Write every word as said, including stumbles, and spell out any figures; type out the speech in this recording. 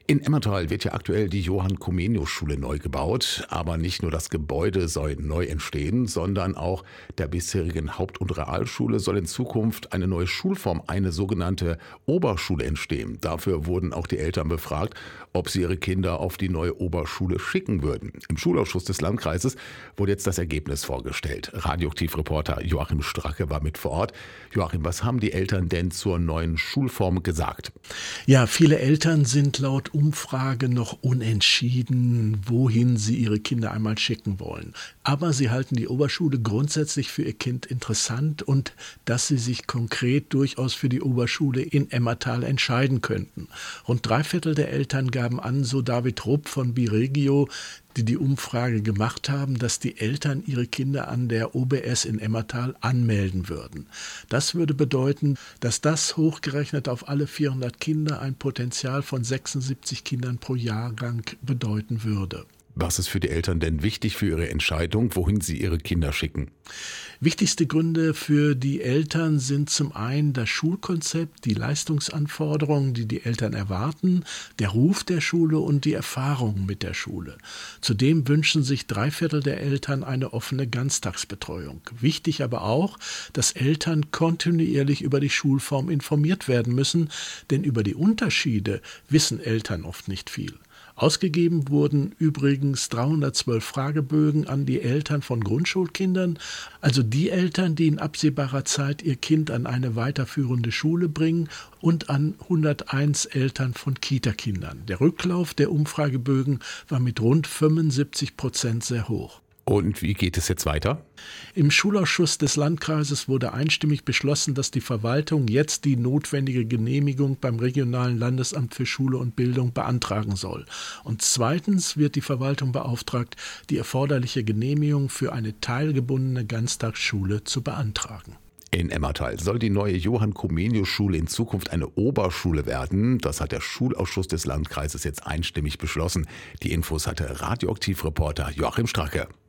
In Emmertal wird ja aktuell die Johann-Comenius-Schule neu gebaut. Aber nicht nur das Gebäude soll neu entstehen, sondern auch der bisherigen Haupt- und Realschule soll in Zukunft eine neue Schulform, eine sogenannte Oberschule entstehen. Dafür wurden auch die Eltern befragt, ob sie ihre Kinder auf die neue Oberschule schicken würden. Im Schulausschuss des Landkreises wurde jetzt das Ergebnis vorgestellt. Radioaktivreporter Joachim Stracke war mit vor Ort. Joachim, was haben die Eltern denn zur neuen Schulform gesagt? Ja, viele Eltern sind laut Umfrage noch unentschieden, wohin sie ihre Kinder einmal schicken wollen. Aber sie halten die Oberschule grundsätzlich für ihr Kind interessant und dass sie sich konkret durchaus für die Oberschule in Emmertal entscheiden könnten. Rund drei Viertel der Eltern gaben an, so David Rupp von Biregio, die die Umfrage gemacht haben, dass die Eltern ihre Kinder an der O B S in Emmertal anmelden würden. Das würde bedeuten, dass das hochgerechnet auf alle vierhundert Kinder ein Potenzial von sechsundsiebzig Kindern pro Jahrgang bedeuten würde. Was ist für die Eltern denn wichtig für ihre Entscheidung, wohin sie ihre Kinder schicken? Wichtigste Gründe für die Eltern sind zum einen das Schulkonzept, die Leistungsanforderungen, die die Eltern erwarten, der Ruf der Schule und die Erfahrungen mit der Schule. Zudem wünschen sich drei Viertel der Eltern eine offene Ganztagsbetreuung. Wichtig aber auch, dass Eltern kontinuierlich über die Schulform informiert werden müssen, denn über die Unterschiede wissen Eltern oft nicht viel. Ausgegeben wurden übrigens dreihundertzwölf Fragebögen an die Eltern von Grundschulkindern, also die Eltern, die in absehbarer Zeit ihr Kind an eine weiterführende Schule bringen, und an hunderteins Eltern von Kitakindern. Der Rücklauf der Umfragebögen war mit rund fünfundsiebzig Prozent sehr hoch. Und wie geht es jetzt weiter? Im Schulausschuss des Landkreises wurde einstimmig beschlossen, dass die Verwaltung jetzt die notwendige Genehmigung beim regionalen Landesamt für Schule und Bildung beantragen soll. Und zweitens wird die Verwaltung beauftragt, die erforderliche Genehmigung für eine teilgebundene Ganztagsschule zu beantragen. In Emmertal soll die neue Johann-Comenius-Schule in Zukunft eine Oberschule werden. Das hat der Schulausschuss des Landkreises jetzt einstimmig beschlossen. Die Infos hatte Radioaktivreporter Joachim Stracke.